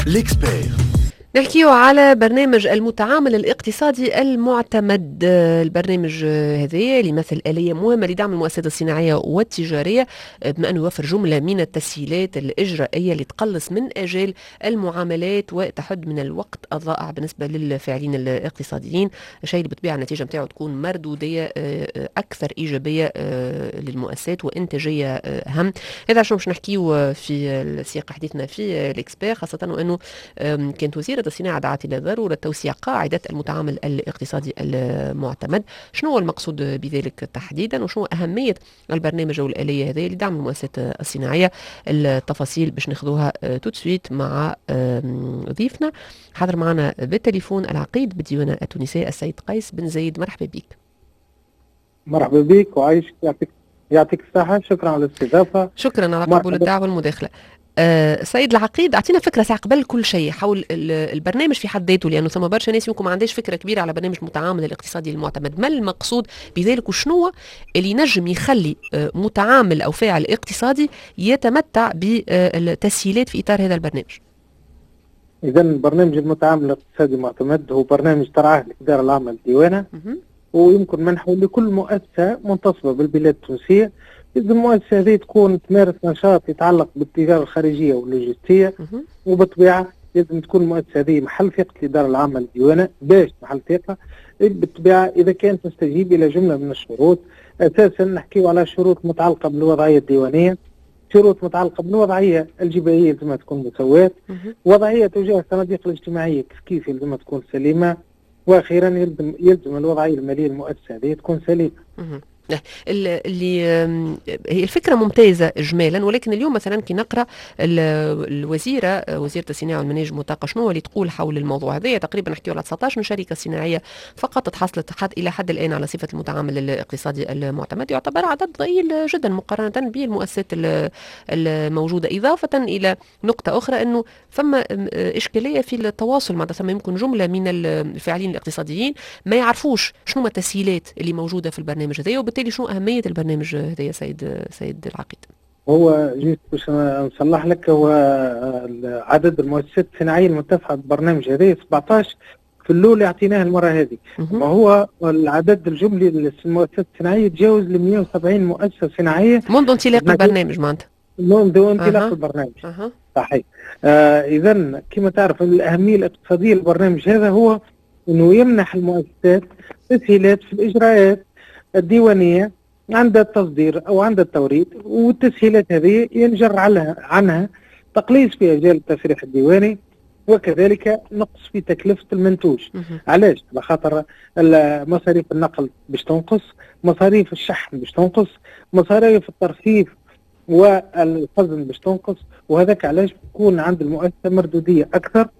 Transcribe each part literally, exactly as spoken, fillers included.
ليكسبير. نحكيو على برنامج المتعامل الاقتصادي المعتمد. البرنامج هذا اللي يمثل آلية مهمة لدعم المؤسسات الصناعية والتجارية، بما أنه يوفر جملة من التسهيلات الإجرائية اللي تقلص من آجال المعاملات وتحد من الوقت الضائع بالنسبة للفاعلين الاقتصاديين، الشيء اللي بطبيعة النتيجة متاعه تكون مردودية أكثر إيجابية للمؤسسات وإنتاجية أهم. هذا عشان باش نحكيو في سياق حديثنا في ليكسبير، خاصة وأنه كانت وزيرة الصناعة دعت إلى ضرورة توسيع قاعدة المتعامل الاقتصادي المعتمد. شنو هو المقصود بذلك تحديدا، وشنو أهمية البرنامج والآلية هذه لدعم المؤسسات الصناعية؟ التفاصيل باش ناخذوها تو سويت مع ضيفنا. حاضر معنا بالتليفون العقيد بالديوانة التونسية السيد قيس بن زايد. مرحبا بك. مرحبا بك وعايشك، يعطيك يعطيك الصحة. شكرا على الاستضافة. شكرا على قبول الدعوة والمداخلة. أه سيد العقيد، اعطينا فكره ساعه قبل كل شيء حول البرنامج في حد ذاته، لانه ثم برشا ناس يمكن ما عندهاش فكره كبيره على برنامج المتعامل الاقتصادي المعتمد. ما المقصود بذلك وشنو اللي ينجم يخلي متعامل او فاعل اقتصادي يتمتع بالتسهيلات في اطار هذا البرنامج؟ اذا برنامج المتعامل الاقتصادي المعتمد هو برنامج ترعاه الاداره العامه للديوانه، ويمكن منحه لكل مؤسسه منتصبه بالبلاد التونسيه. إذا المؤسسة هذه تكون تمارس نشاط يتعلق بالتجارة الخارجية واللوجستية، وبالطبيعة لازم تكون المؤسسة هذه محل ثقة الإدارة العامة للديوانة. باش محل ثقة بالطبيعة إذا كانت تستجيب إلى جملة من الشروط. أساسا نحكيو على شروط متعلقة بالوضعية الديوانية، شروط متعلقة بالوضعية الجبائية لازم تكون مساواة، وضعية تجاه الصناديق الاجتماعية كيف كيف لازم تكون سليمة، وأخيرا يلزم يلزم الوضعية المالية المؤسسة هذه تكون سليمة. اللي هي الفكرة ممتازة إجمالا، ولكن اليوم مثلا كي نقرأ الوزيرة وزيرة الصناعة والمناهج والطاقة شنو اللي تقول حول الموضوع هذا. تقريبا نحكيو على تسعة عشر شركة صناعية فقط تحصلت حد إلى حد الآن على صفة المتعامل الاقتصادي المعتمد، يعتبر عدد ضئيل جدا مقارنة بالمؤسسات الموجودة، إضافة إلى نقطة أخرى أنه فما إشكالية في التواصل مع ثم يمكن جملة من الفاعلين الاقتصاديين ما يعرفوش شنو التسهيلات اللي موجودة في البرنامج هذا، وبالتالي شنو أهمية البرنامج هذا يا سيد سيد العقيد؟ هو جيت باش نصلح لك، هو عدد المؤسسات الصناعية المتفقة بالبرنامج هذا سبعة عشر في الأول اعطيناه المرة هذه، وهو العدد الجملي للمؤسسات الصناعية تجاوز ل مئة وسبعين مؤسسة صناعية منذ انطلاق البرنامج معناتها. منذ انطلاق أه. البرنامج أه. صحيح. آه إذا كما تعرف الأهمية الاقتصادية للبرنامج هذا هو أنه يمنح المؤسسات تسهيلات في الإجراءات الديوانية عند التصدير أو عند التوريد، والتسهيلات هذه ينجر على عنها تقليص في أجال التسريح الديواني، وكذلك نقص في تكلفة المنتوج. علاش؟ على خاطر مصاريف النقل باش تنقص، مصاريف الشحن باش تنقص، مصاريف الترفيف والخزن باش تنقص، وهذاك علاش بتكون عند المؤسسة مردودية أكثر،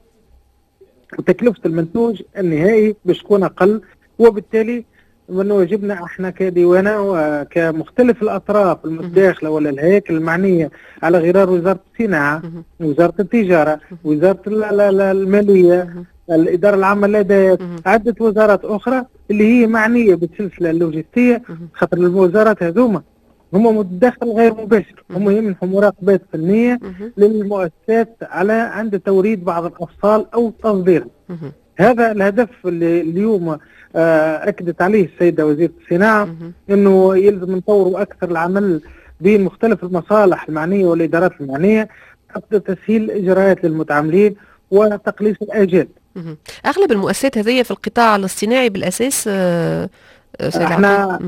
وتكلفة المنتوج النهائي باش تكون أقل. وبالتالي من واجبنا احنا كديوانه وكمختلف الاطراف المتداخله ولا الهياكل المعنيه على غرار وزاره الصناعه، وزاره التجاره، وزاره الماليه، الاداره العامه للاداءات، عده وزارات اخرى اللي هي معنيه بالسلسله اللوجستيه، خاطر الوزارات هذوما هم متداخل غير مباشر، هم يمنحوا مراقبات فنيه للمؤسسات على عند توريد بعض الافصال او تصديرها. هذا الهدف اللي اليوم أكدت عليه السيدة وزيرة الصناعة، أنه يلزم نطوروا أكثر العمل بين مختلف المصالح المعنية والإدارات المعنية حتى تسهيل الإجراءات للمتعاملين وتقليص الآجال. أغلب المؤسسات هذه في القطاع الصناعي بالأساس احنا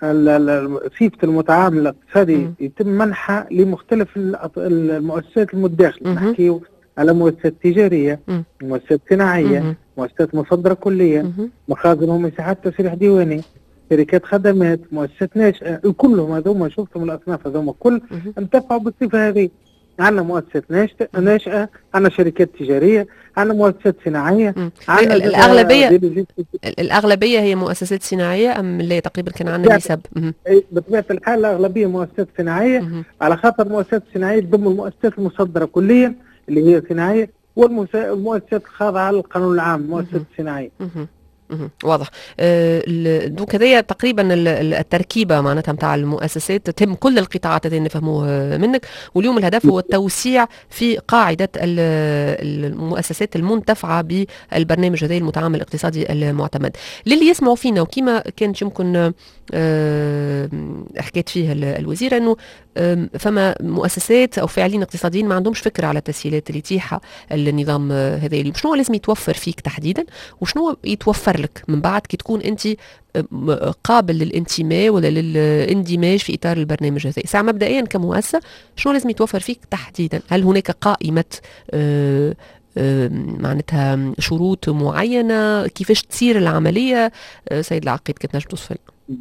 صفة المتعامل الاقتصادي يتم منحها لمختلف المؤسسات المتداخلة. نحكي على مؤسسات تجارية، مؤسسات صناعية، مؤسسات مصدرة كلية، مخازن ومساحات تسريح ديواني، شركات خدمات، مؤسسات ناشئة، كلهم هذوما شفتم الأصناف هذوما كل انتفعوا بالصفة هذه. عندنا مؤسسات ناشئة، عندنا شركات تجارية، عندنا مؤسسات صناعية. عندنا الأغلبية الأغلبية هي مؤسسات صناعية أم لا؟ تقريبا كان عندنا نسب. بطبيعة الحال الأغلبية مؤسسات صناعية، على خاطر المؤسسات الصناعية تضم المؤسسات المصدرة كليا اللي هي صناعية، والمؤسسات الخاضعة للقانون العام المؤسسات الصناعية. واضح. أه دوك هذايا تقريبا التركيبه معناتها نتاع المؤسسات تتم كل القطاعات اللي نفهموه منك، واليوم الهدف هو التوسيع في قاعده المؤسسات المنتفعه بالبرنامج هذا المتعامل الاقتصادي المعتمد. للي يسمعوا فينا وكما كانت يمكن أه حكيت فيها الوزيره انه فما مؤسسات او فاعلين اقتصاديين ما عندهمش فكره على التسهيلات اللي تيحها النظام هذا اليوم، شنو لازم يتوفر فيك تحديدا وشنو يتوفر لك من بعد كي تكون انت قابل للانتماء ولا للاندماج في اطار البرنامج هذا؟ ساعة مبدئيا كمؤسسه شنو لازم يتوفر فيك تحديدا؟ هل هناك قائمه آه آه معناتها شروط معينه؟ كيفاش تصير العمليه؟ آه سيد العقيد كنت نجم توصف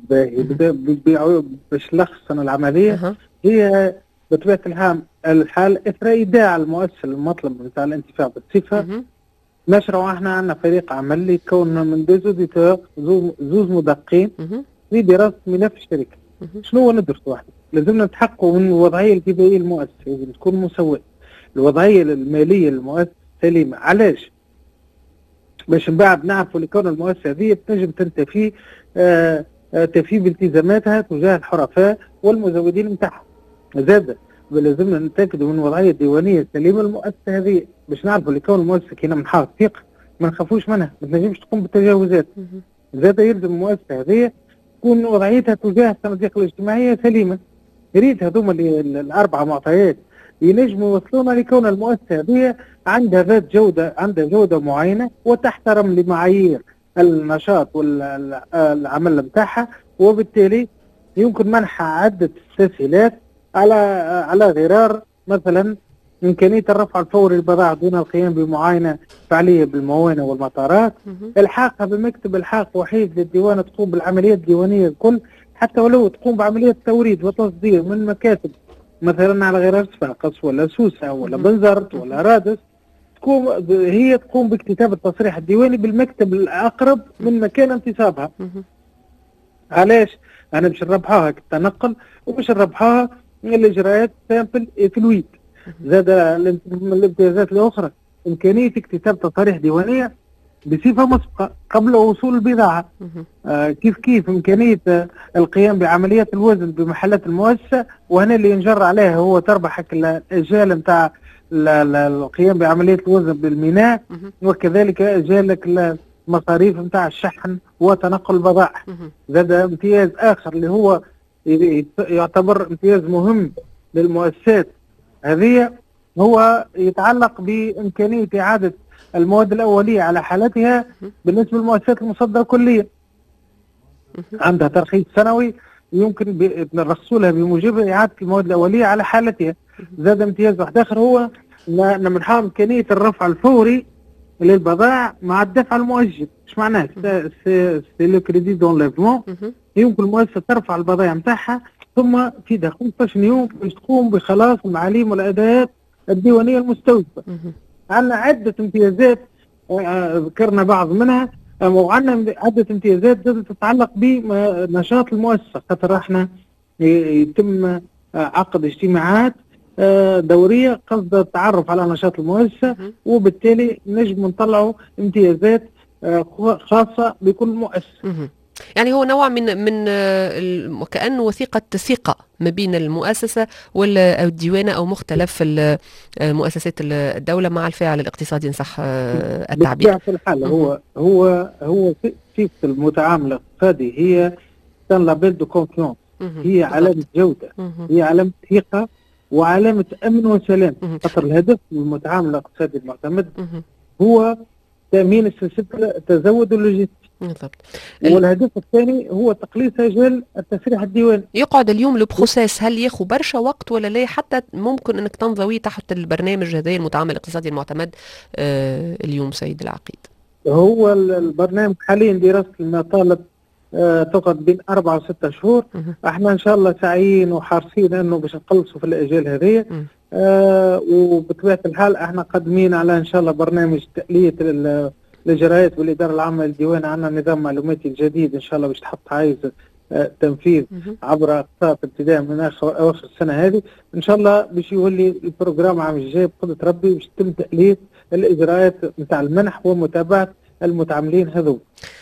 باش نلخص العمليه. أه. هي بطبيعه الحال الحال اثر ايداع المؤسسه المطلب نتاع الانتفاع بالصفه. نشروا احنا عندنا فريق عمل يكون من ديزوديتور زوز مدققين لدراسه ملف الشركه. شنو هو ندرس واحد؟ لازمنا نتحققوا من الوضعيه الكيفيه للمؤسسه، لازم تكون مسويه. الوضعيه الماليه للمؤسسه سليمه، علاش؟ باش من بعد نعرفوا لكون المؤسسه هذه تنجم تنتفي آه آه تفي بالتزاماتها تجاه الحرفاء والمزودين نتاعها. زاد لازمنا نتاكدوا من الوضعيه الديوانيه السليمه للمؤسسه هذه باش نعرفوا لكون المؤسسه كي من حق ثقه ما نخافوش منها، ما تنجمش تقوم بالتجاوزات. زاد يلزم المؤسسه هذه تكون وضعيتها تجاه الصناديق الاجتماعيه سليمه. يريد هذوما الاربعه معطيات ينجموا يوصلونا لكون المؤسسه هذه عندها ذات جوده، عندها جوده معينه وتحترم لمعايير النشاط والعمل نتاعها، وبالتالي يمكن منحها عده تسهيلات على على غرار مثلا إمكانية الرفع الفوري للبضائع دون القيام بمعاينة فعلية بالموانئ والمطارات، الحاقها بمكتب الحاق وحيد للديوان تقوم بالعمليات الديوانية الكل، حتى ولو تقوم بعملية توريد وتصدير من مكاتب مثلا على غرار صفاقس ولا سوسة ولا بنزرت ولا رادس، تقوم هي تقوم باكتتاب التصريح الديواني بالمكتب الأقرب من مكان انتصابها. علاش؟ أنا باش نربحوها كتنقل وباش نربحوها من الإجراءات سامبل فلويد. زاد من الامتيازات الأخرى إمكانية اكتتاب تصاريح ديوانية بصفة مسبقة قبل وصول البضاعة. آه كيف كيف إمكانية آه القيام بعمليات الوزن بمحلات المؤسسة، وهنا اللي ينجر عليها هو تربحك الإجال نتاع القيام بعملية الوزن بالميناء، وكذلك إجالك المصاريف نتاع الشحن وتنقل البضائع. زاد امتياز آخر اللي هو يعتبر امتياز مهم للمؤسسات هذه، هو يتعلق بإمكانية إعادة المواد الأولية على حالتها بالنسبة للمؤسسات المصدرة كليا. عندها ترخيص سنوي يمكن نرخصوا لها بموجبه إعادة المواد الأولية على حالتها. زاد امتياز واحد آخر هو نمنحها إمكانية الرفع الفوري للبضائع مع الدفع المؤجل. ايش معناه؟ سي لو كريدي دون ليفمون. يمكن المؤسسة ترفع البضائع نتاعها ثم في خمسة عشر يوم باش تقوم بخلاص المعاليم والاداءات الديوانيه المستوجبه. عندنا عده امتيازات ذكرنا بعض منها، وعندنا عده امتيازات تتعلق بنشاط المؤسسه، خاطر احنا يتم عقد اجتماعات دوريه قصد التعرف على نشاط المؤسسه، وبالتالي نجم نطلعوا امتيازات خاصه بكل مؤسسه. يعني هو نوع من من كأنه وثيقة ثقة ما بين المؤسسة والديوانة أو مختلف مؤسسات الدولة مع الفاعل الاقتصادي إن صح التعبير. في الحال هو هو هو صفة المتعامل الاقتصادي هي سان لابيل دو كونفيونس، هي علامة جودة، هي علامة ثقة وعلامة أمن وسلام. خاطر الهدف من المتعامل الاقتصادي المعتمد هو تأمين السلسلة التزود اللوجستي. بالضبط. والهدف الثاني هو تقليص اجال التسريح الديواني. يقعد اليوم لو بروسيس هل ياخذ برشا وقت ولا لا؟ حتى ممكن انك تنضوي تحت البرنامج هذا المتعامل الاقتصادي المعتمد آه اليوم سيد العقيد؟ هو البرنامج حاليا دراسه المطالب آه تقعد بين أربعة وستة شهور. احنا ان شاء الله سعيين وحارسين انه باش نقلصوا في الاجال هذه. آه وبطبيعه الحال احنا قادمين على ان شاء الله برنامج تألية الاجراءات والاداره العامه للديوان. عندنا نظام معلوماتي جديد ان شاء الله باش تحط حيز آه تنفيذ عبر اقساط ابتداء من اواخر السنه هذه ان شاء الله، باش يولي البروجرام العام الجاي بقدره ربي باش يتم تألية الاجراءات نتاع المنح ومتابعه المتعاملين هذو.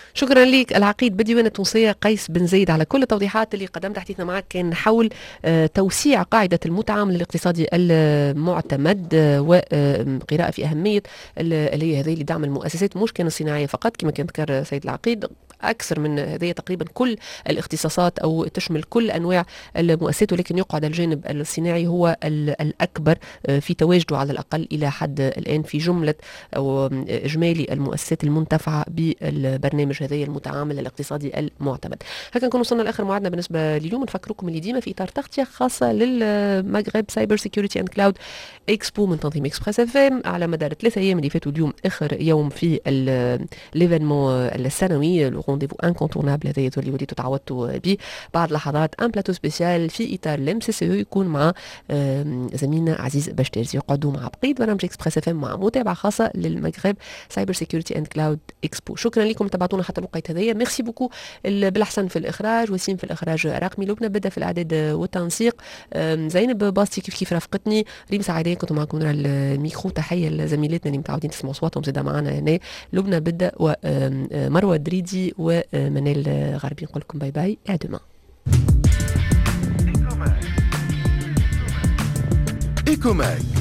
شكرا لك العقيد بالديوان التونسية قيس بن زيد على كل التوضيحات اللي قدمت. حديثنا معك كان حول توسيع قاعدة المتعامل الاقتصادي المعتمد وقراءة في أهمية الآلية هذه لدعم المؤسسات مش كان الصناعية فقط كما كان ذكر سيد العقيد، أكثر من هذه تقريبا كل الاختصاصات أو تشمل كل أنواع المؤسسات، ولكن يقعد الجانب الصناعي هو الأكبر في تواجده على الأقل إلى حد الآن في جملة أو إجمالي المؤسسات المنتفعة بالبرنامج هذا المتعامل الاقتصادي المعتمد. هكذا نكون وصلنا لآخر موعدنا بالنسبة لليوم. نفكركم اللي ديما في إطار تغطية خاصة للمغرب سايبر سيكيورتي اند كلاود اكسبو من تنظيم اكسبريس اف ام على مدار ثلاثة أيام اللي فاتوا. اليوم آخر يوم في ليفينمون السنوي لو رونديفو انكونتورنابل هذا اللي وليتوا تعودتوا به. بعد لحظات ان بلاتو سبيسيال في إطار الام سي سي او يكون مع زميلنا عزيز بشتيرزي. يقعدوا مع بقية برامج اكسبريس اف ام مع متابعة خاصة للمغرب سايبر سيكيورتي اند كلاود اكسبو. شكرا لكم تبعتونا حتى الوقت هذايا. ميرسي بوكو بالاحسن في الاخراج، وسيم في الاخراج الرقمي، لبنى بدا في الاعداد والتنسيق، زينب باستي كيف كيف رافقتني، ريم سعيدين كنت معكم من الميكرو. تحيه لزميلتنا اللي متعودين تسمعوا اصواتهم زاده معنا هنا، لبنى بدا ومروه دريدي ومنال غربي. نقول لكم باي باي à demain. Ecomac